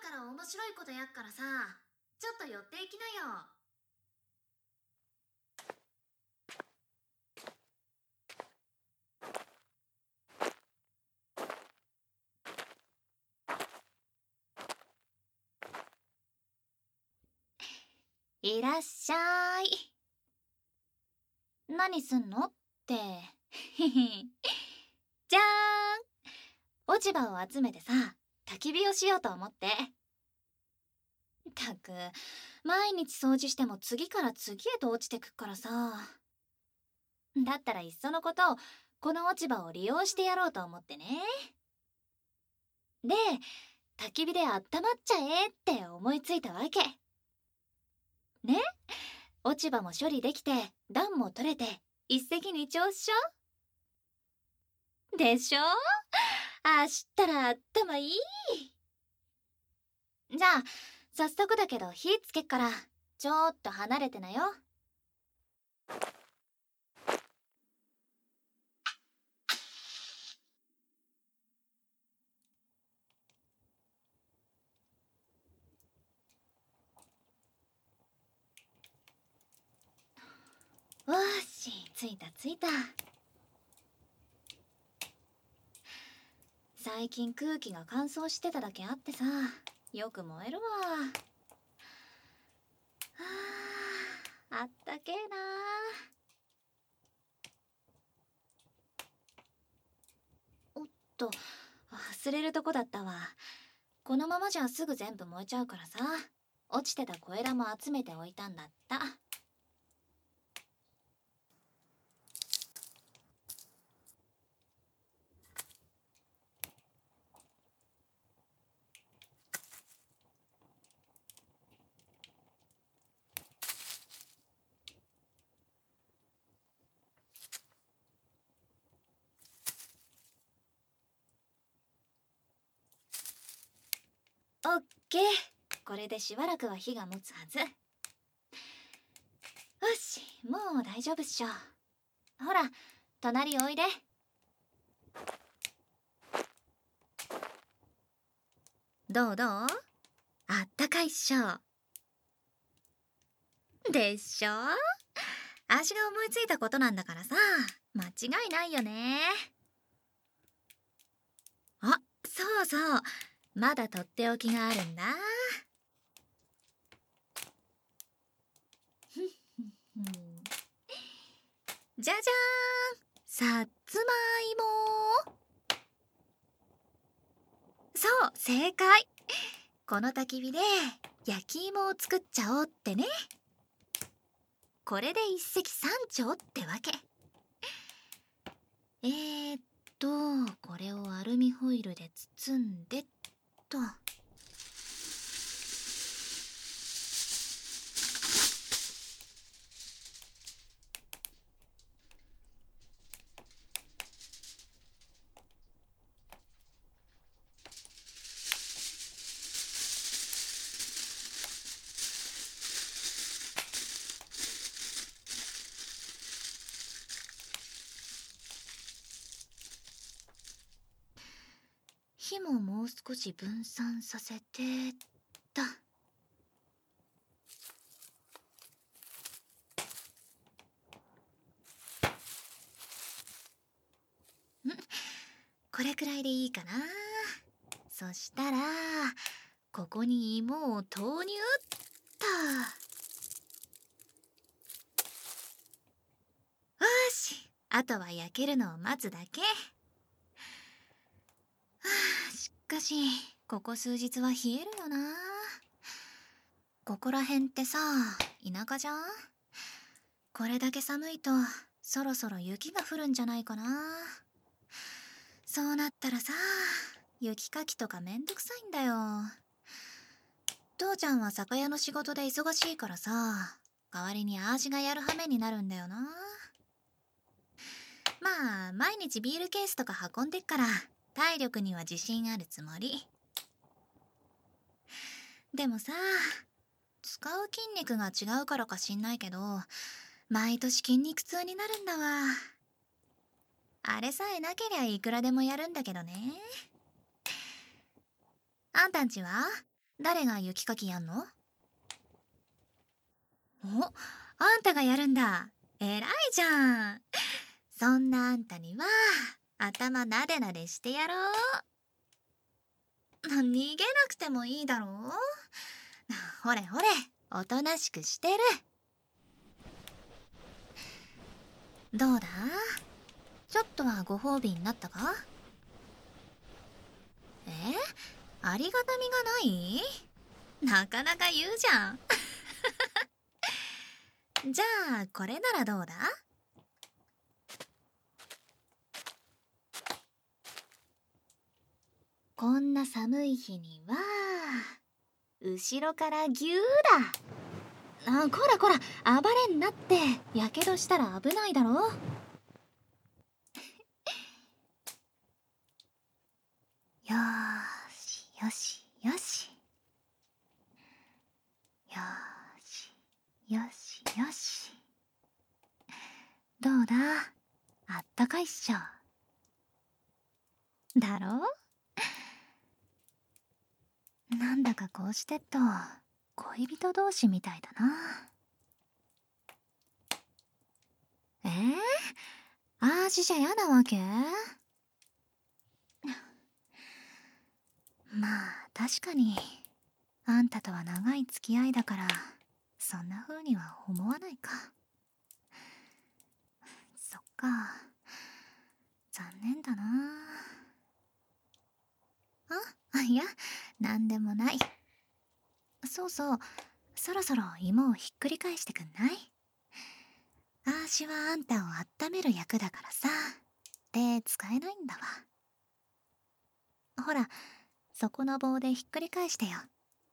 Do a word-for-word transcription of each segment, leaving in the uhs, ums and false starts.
ったら面白いことやっからさ、ちょっと寄っていきなよ。いらっしゃい。何すんのって。ひひ。じゃーん。落ち葉を集めてさ、焚き火をしようと思って。たく、毎日掃除しても次から次へと落ちてくっからさ。だったらいっそのこと、この落ち葉を利用してやろうと思ってね。で、焚き火で温まっちゃえって思いついたわけ。ね？落ち葉も処理できて、暖も取れて、一石二鳥っしょ？でしょ？あしたら頭いい。じゃあ、早速だけど火つけっから、ちょっと離れてなよ。わーし、ついたついた。最近空気が乾燥してただけあってさ、よく燃えるわ。はあ、あったけえな。おっと、忘れるとこだったわ。このままじゃすぐ全部燃えちゃうからさ、落ちてた小枝も集めておいたんだった。オッケー。これでしばらくは火が持つはず。よし、もう大丈夫っしょ。ほら、隣おいで。どうどう？あったかいっしょ。でしょ？足が思いついたことなんだからさ、間違いないよね。あ、そうそう。まだとっておきがあるんだ。じゃじゃーん、さつまいも。そう、正解。この焚き火で焼き芋を作っちゃおうってね。これで一石三鳥ってわけ。えーっとこれをアルミホイルで包んでっと。火ももう少し分散させてだ。ん、これくらいでいいかな。そしたらここに芋を投入っと。よし、あとは焼けるのを待つだけ。はあ、しかしここ数日は冷えるよな。ここら辺ってさ、田舎じゃん？これだけ寒いとそろそろ雪が降るんじゃないかな。そうなったらさ、雪かきとかめんどくさいんだよ。父ちゃんは酒屋の仕事で忙しいからさ、代わりにアーシがやる羽目になるんだよな。まあ毎日ビールケースとか運んでっから体力には自信あるつもり。でもさ、使う筋肉が違うからかしんないけど、毎年筋肉痛になるんだわ。あれさえなけりゃいくらでもやるんだけどね。あんたんちは誰が雪かきやんの？お、あんたがやるんだ。偉いじゃん。そんなあんたには頭なでなでしてやろう。逃げなくてもいいだろう。ほれほれ、おとなしくしてる。どうだ？ちょっとはご褒美になったか？え？ありがたみがない？なかなか言うじゃん。じゃあこれならどうだ？こんな寒い日には後ろからギューだ。あ、こらこら、暴れんなって。やけどしたら危ないだろ。よーしよしよしよーしよしよし。どうだ？あったかいっしょ。だろ？なんだかこうしてっと恋人同士みたいだな。えー、あーしじゃ嫌なわけ？まあ確かにあんたとは長い付き合いだからそんな風には思わないか。そっか、残念だな。あ、いや、なんでもない。そうそう、そろそろ芋をひっくり返してくんない？あーしはあんたを温める役だからさ。で、使えないんだわ。ほら、そこの棒でひっくり返してよ。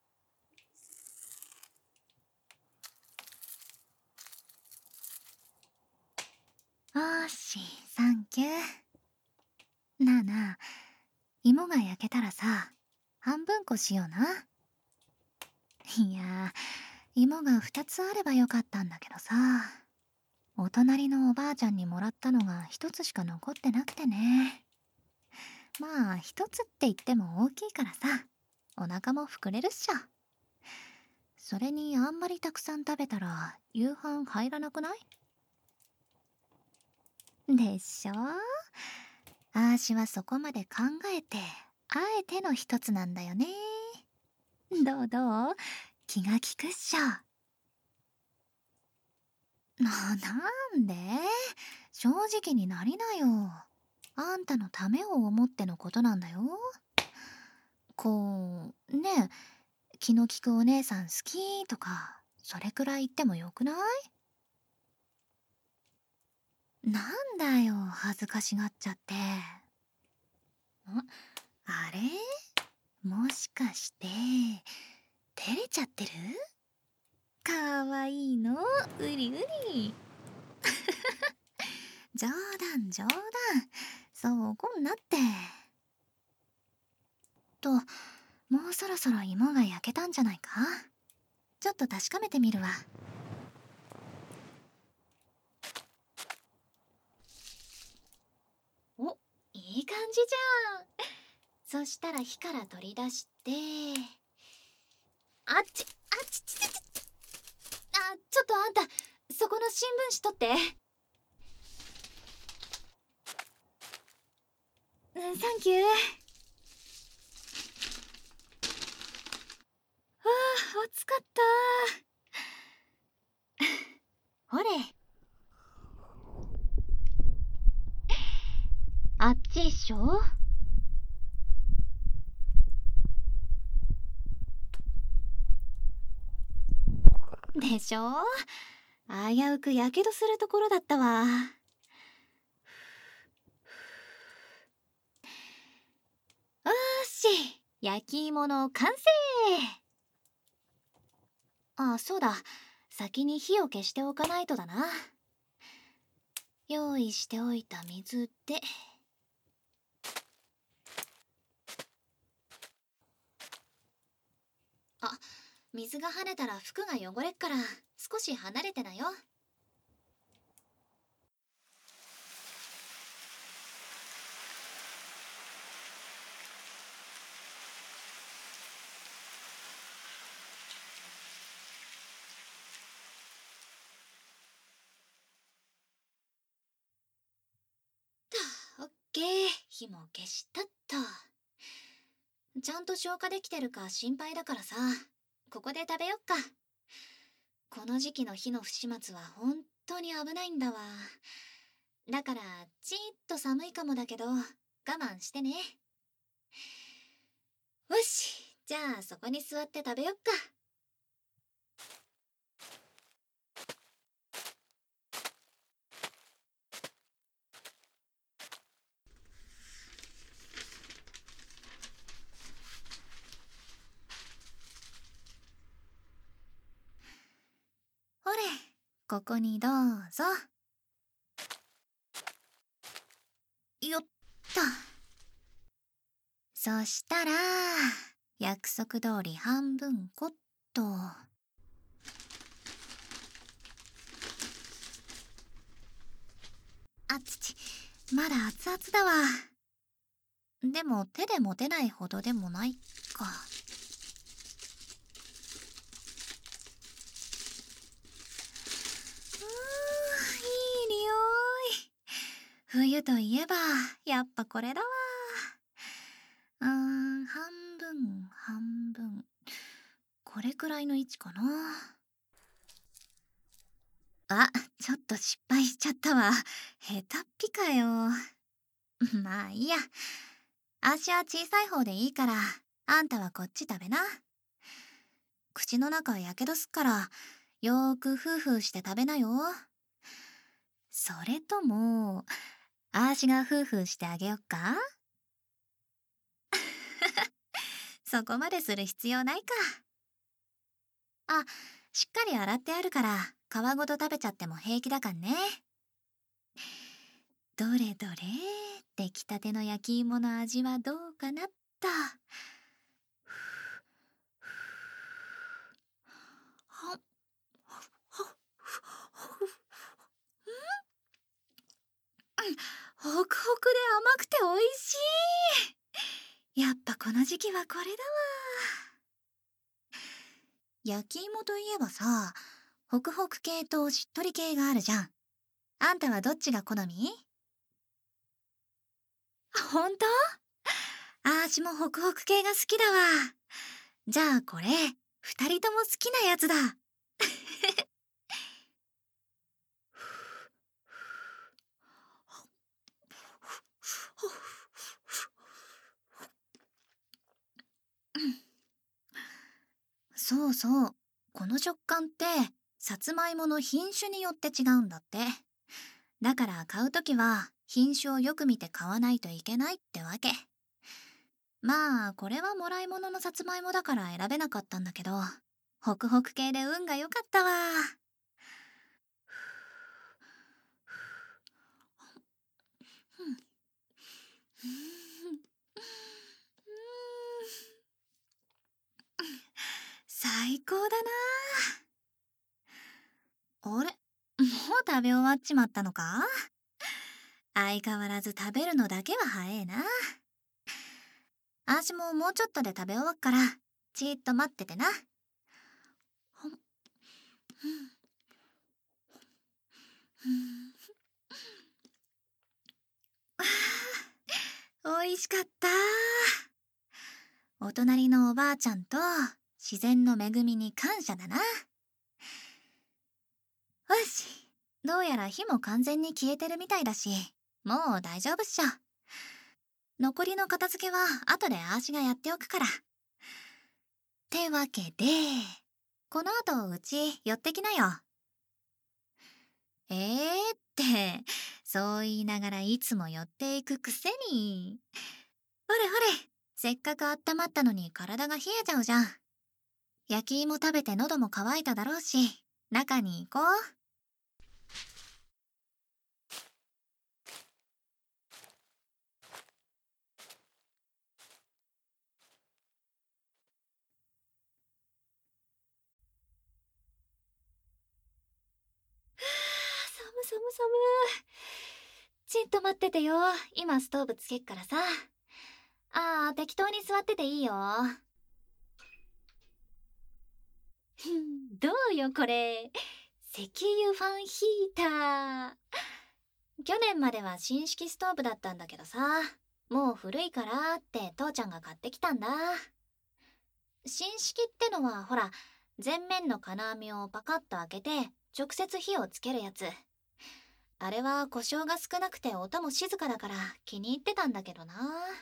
おーし、サンキュー。なあなあ、芋が焼けたらさ、半分こしような。いやー、芋がふたつあればよかったんだけどさ、お隣のおばあちゃんにもらったのがひとつしか残ってなくてね。まあひとつって言っても大きいからさ、お腹も膨れるっしょ。それにあんまりたくさん食べたら夕飯入らなくない？でしょ？あーしはそこまで考えてあえての一つなんだよね。どうどう？気が利くっしょ。な、なんで？正直になりなよ。あんたのためを思ってのことなんだよ。こう、ねえ、気の利くお姉さん好きとか、それくらい言ってもよくない？なんだよ、恥ずかしがっちゃって。ん？あれ？もしかして、照れちゃってる？かわいいの、うりうり。冗談冗談。そう怒んなって。と、もうそろそろ芋が焼けたんじゃないか？ちょっと確かめてみるわ。お、いい感じじゃん。そしたら火から取り出して、あっち、あっちちちち。あ、ちょっとあんた、そこの新聞紙取って。うん、サンキュー。ああ、暑かった。ほれ。あっちっしょ？でしょ？危うくやけどするところだったわ。おーし、焼き芋の完成。あ、そうだ。先に火を消しておかないとだな。用意しておいた水で。あ、水が跳ねたら服が汚れっから少し離れてなよ。 火も消したっと。ちゃんと消化できてるか心配だからさ、ここで食べよっか。この時期の火の不始末は本当に危ないんだわ。だからちーっと寒いかもだけど我慢してね。よし、じゃあそこに座って食べよっか。ほれ、ここにどうぞ。よっと。そしたら約束通り半分こっと。あつち、まだ熱々だわ。でも手で持てないほどでもないか。うー、いい匂い。冬といえばやっぱこれだわ。うーん、半分半分、これくらいの位置かな。あ、ちょっと失敗しちゃったわ。下手っぴかよ。まあいいや。足は小さい方でいいから、あんたはこっち食べな。口の中やけどすっから、よーくフーフーして食べなよ。それとも、あーしがフーフーしてあげよっか？そこまでする必要ないか。あ、しっかり洗ってあるから、皮ごと食べちゃっても平気だかんね。どれどれ、出来たての焼き芋の味はどうかなっと。はっ、ホクホクで甘くておいしい。やっぱこの時期はこれだわ。焼き芋といえばさ、ホクホク系としっとり系があるじゃん。あんたはどっちが好み？ほんと？あーしもホクホク系が好きだわ。じゃあこれ、二人とも好きなやつだ。そうそう。この食感って、さつまいもの品種によって違うんだって。だから買うときは、品種をよく見て買わないといけないってわけ。まあ、これはもらい物のさつまいもだから選べなかったんだけど、ホクホク系で運が良かったわ。最高だな。あれ、もう食べ終わっちまったのか？相変わらず食べるのだけは早えな。あーしももうちょっとで食べ終わっから、ちーっと待っててな。ほん、うん、おいしかった。お隣のおばあちゃんと自然の恵みに感謝だな。よし、どうやら火も完全に消えてるみたいだし、もう大丈夫っしょ。残りの片付けは後であーしがやっておくから。ってわけで、この後うち寄ってきなよ。えーって、そう言いながらいつも寄っていくくせに。ほれほれ、せっかくあったまったのに体が冷えちゃうじゃん。焼き芋食べて喉も渇いただろうし、中に行こう。寒寒寒。ちっと待っててよ。今ストーブつけっからさ。ああ、適当に座ってていいよ。どうよこれ。石油ファンヒーター。去年までは新式ストーブだったんだけどさ、 もう古いからって父ちゃんが買ってきたんだ。新式ってのはほら、前面の金網をパカッと開けて直接火をつけるやつ。あれは故障が少なくて音も静かだから気に入ってたんだけどな。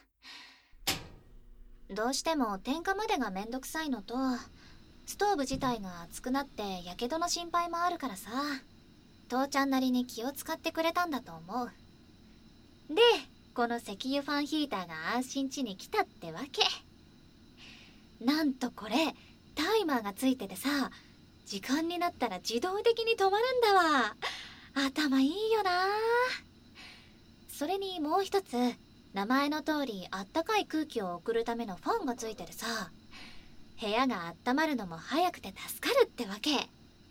どうしても点火までがめんどくさいのと、ストーブ自体が熱くなってやけどの心配もあるからさ、父ちゃんなりに気を使ってくれたんだと思う。で、この石油ファンヒーターが安心地に来たってわけ。なんとこれタイマーがついててさ、時間になったら自動的に止まるんだわ。頭いいよな。それにもう一つ、名前の通りあったかい空気を送るためのファンがついててさ、部屋があったまるのも早くて助かるってわけ。んじ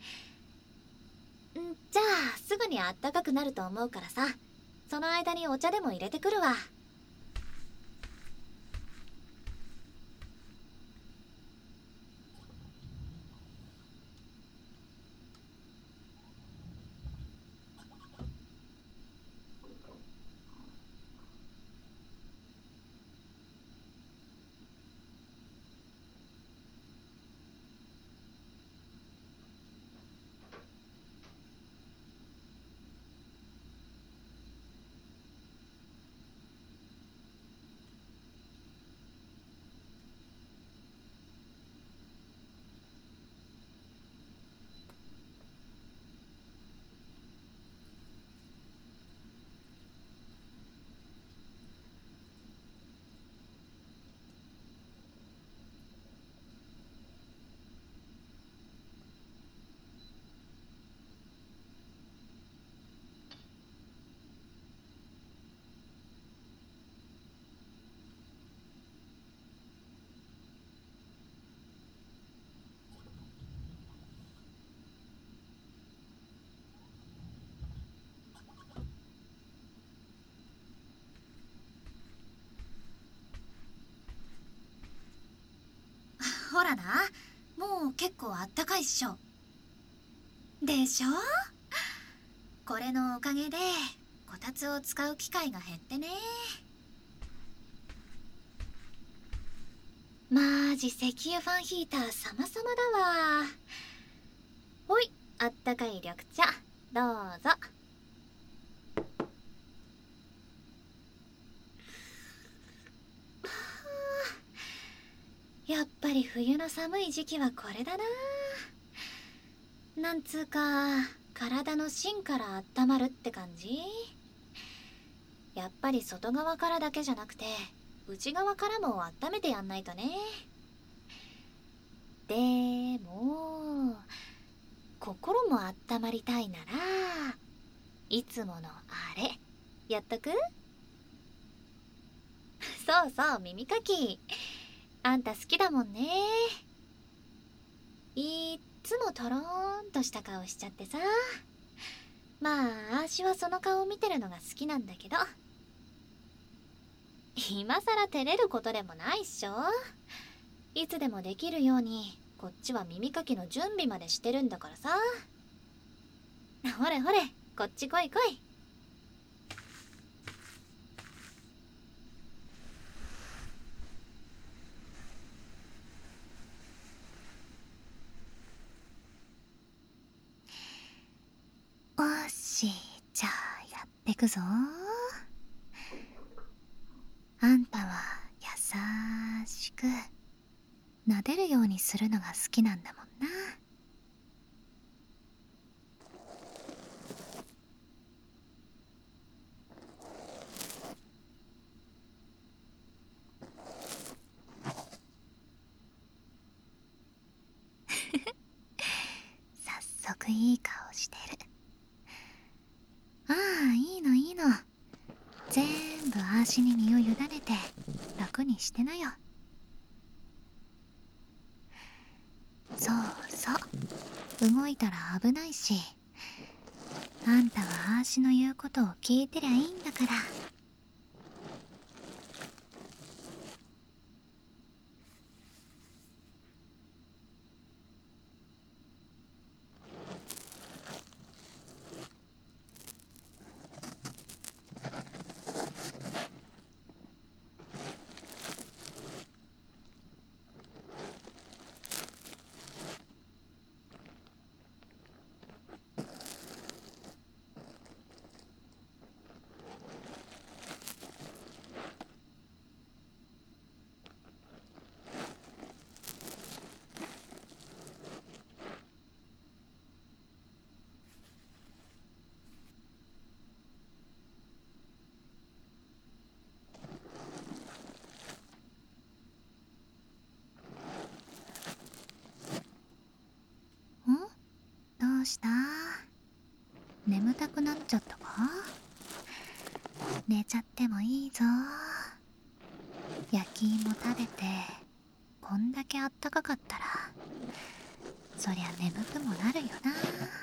ゃあすぐにあったかくなると思うからさ、その間にお茶でも入れてくるわ。ほらな、もう結構あったかいっしょ。でしょ。これのおかげでこたつを使う機会が減ってね。マジ石油ファンヒーター様々だわ。ほい、あったかい緑茶どうぞ。やっぱり冬の寒い時期はこれだな。なんつうか体の芯から温まるって感じ。やっぱり外側からだけじゃなくて内側からも温めてやんないとね。でも心も温まりたいならいつものあれやっとく。そうそう、耳かきあんた好きだもんね。いっつもとろーんとした顔しちゃってさ。まああーしはその顔を見てるのが好きなんだけど、今さら照れることでもないっしょ。いつでもできるようにこっちは耳かきの準備までしてるんだからさ。ほれほれ、こっち来い来い。おし、じゃあやってくぞ。あんたは優しく撫でるようにするのが好きなんだもんな。早速いい顔してる。ああ、いいのいいの。全部あーしに身を委ねて楽にしてなよ。そうそう、動いたら危ないし、あんたはあーしの言うことを聞いてりゃいいんだから。 眠たくなっちゃったか？寝ちゃってもいいぞ。焼き芋食べてこんだけあったかかったらそりゃ眠くもなるよな。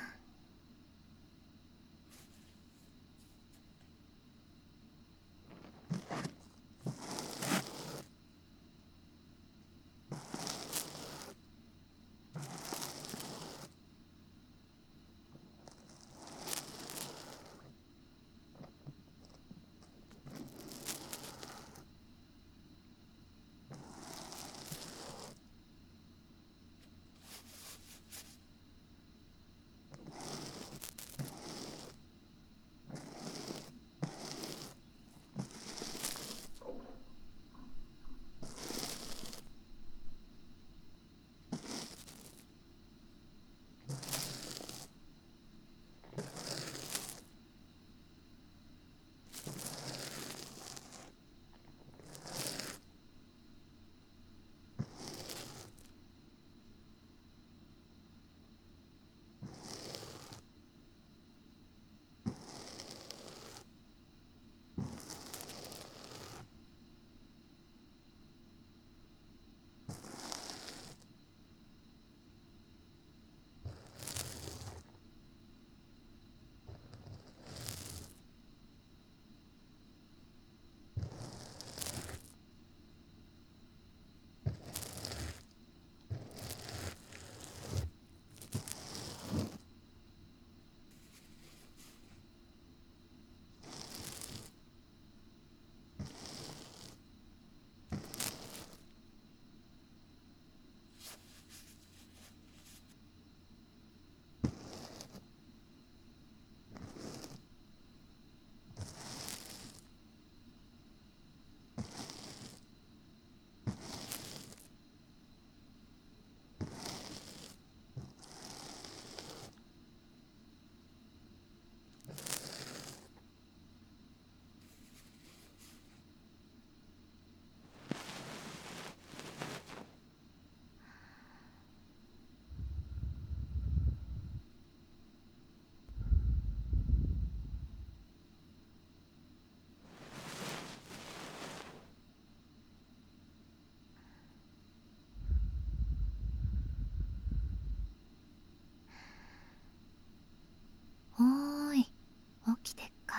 おーい、起きてっか？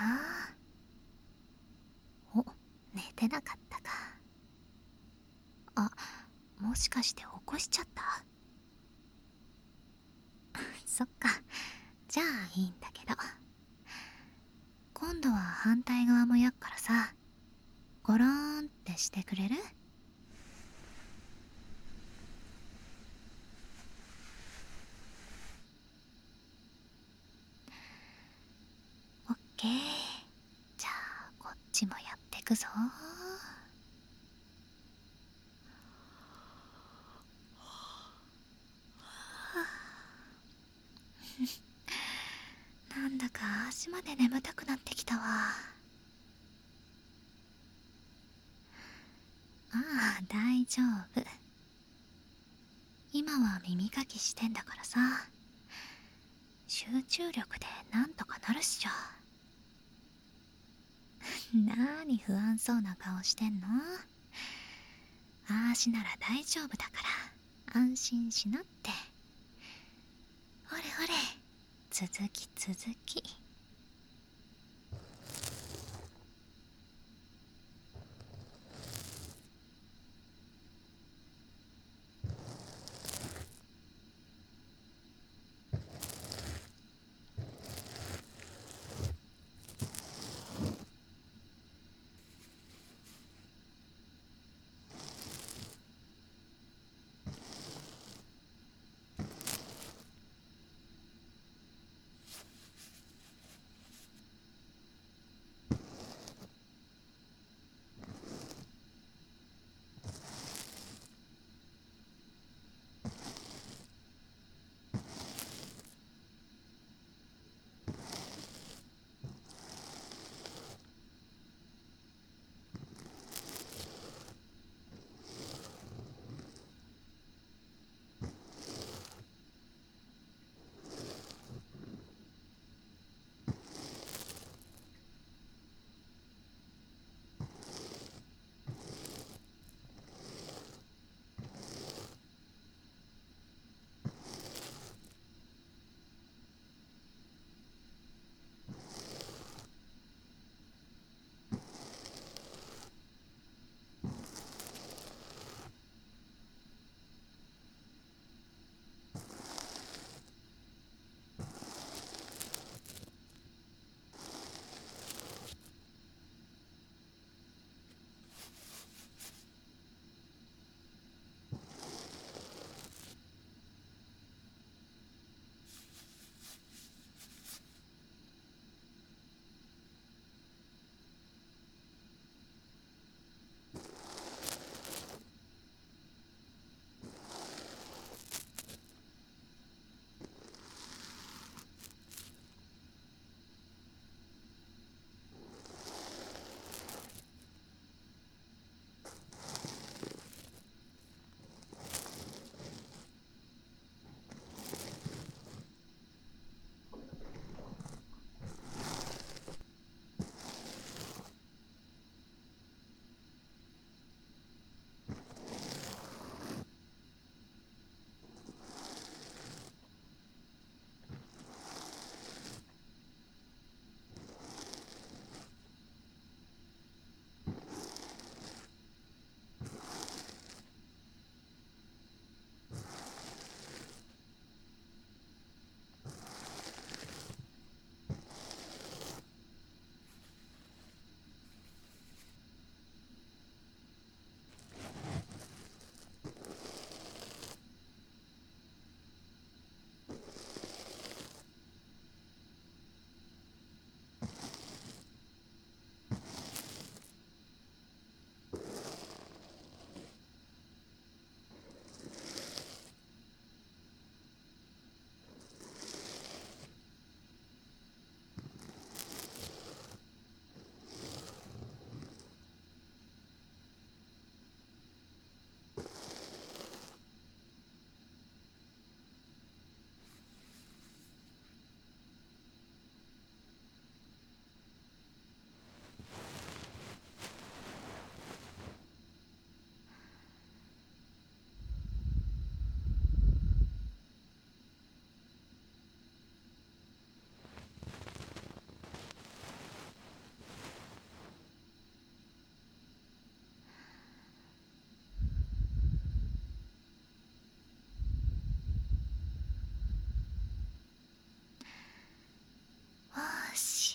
お、寝てなかったか。あ、もしかして起こしちゃった？そっか、じゃあいいんだけど。今度は反対側もやっからさ、ゴローンってしてくれる？オッケー。じゃあこっちもやってくぞ。なんだか足まで眠たくなってきたわ。ああ、大丈夫。今は耳かきしてんだからさ、集中力でなんとかなるっしょ。なーに不安そうな顔してんの？あーしなら大丈夫だから安心しなって。ほれほれ、続き続き。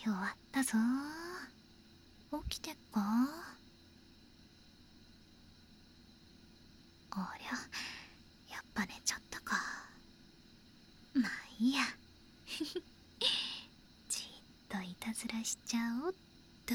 終わったぞ。起きてっか？ありゃ、やっぱ寝ちゃったか。まあいいや。じっといたずらしちゃおっと。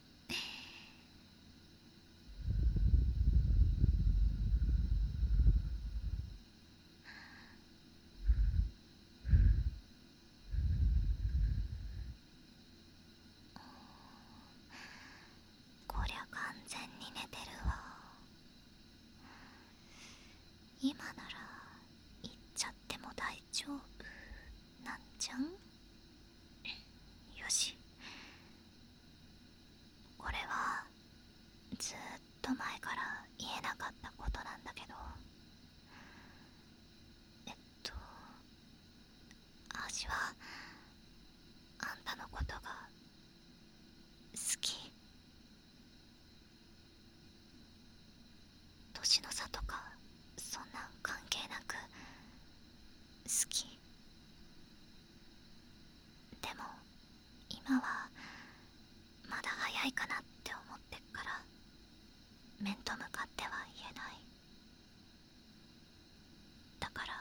こりゃ完全に寝てるわ。今なら行っちゃっても大丈夫なんじゃん。よし、これはずーっと前から言えなかったことなんだけど、えっとあーしはあんたのことが好き。年の差とかそんなん関係なく好き。でも今はまだ早いかなって思ってっから面と向かっては言えない。だから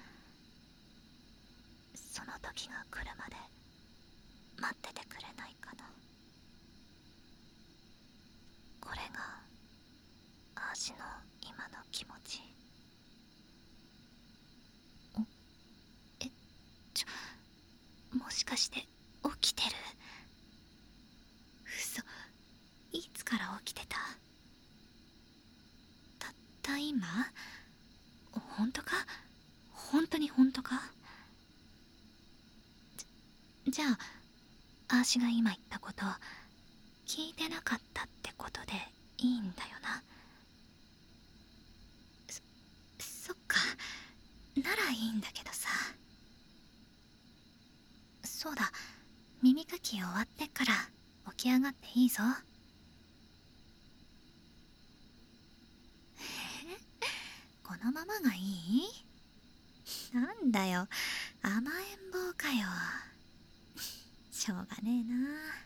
その時が来るまで待っててくれないかな。これがあーしの今の気持ち。おえちょもしかして起きてる？嘘、いつから起きてた？たった今？本当か？本当に本当か？じじゃああーしが今言ったこと聞いてなかったってことでいいんだよな。そそっか、ならいいんだけどさ。そうだ、耳かき終わってから起き上がっていいぞ。このままがいい？なんだよ、甘えん坊かよ。しょうがねえ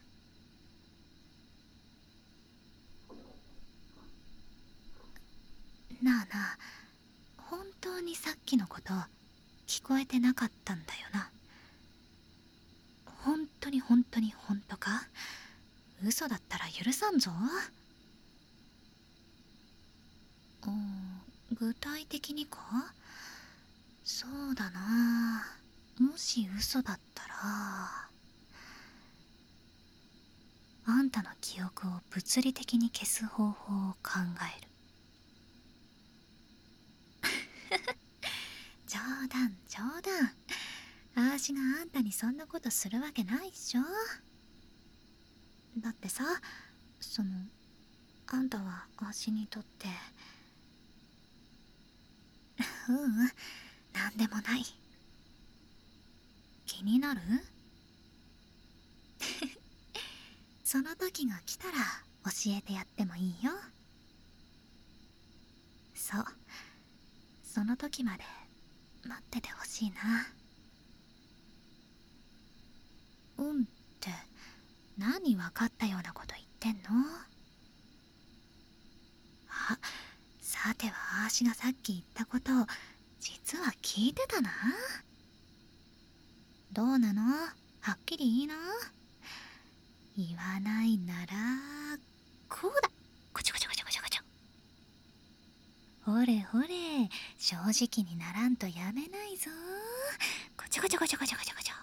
な。なあなあ、本当にさっきのこと聞こえてなかったんだよな。本当に本当に本当か？嘘だったら許さんぞ。うん、具体的にか？そうだな、もし嘘だったらあんたの記憶を物理的に消す方法を考える。冗談冗談、あーしがあんたにそんなことするわけないっしょ。だってさ、そのあんたはあーしにとってううん、なんでもない。気になる？その時が来たら教えてやってもいいよ。そう、その時まで待っててほしいな。うんって何分かったようなこと言ってんの？あ、さてはあーしがさっき言ったこと実は聞いてたな。どうなの？はっきりいいな。言わないならこうだ。こちょこちょこちょこちょこちょ。ほれほれ、正直にならんとやめないぞ。こちょこちょこちょこちょこちょこちょ。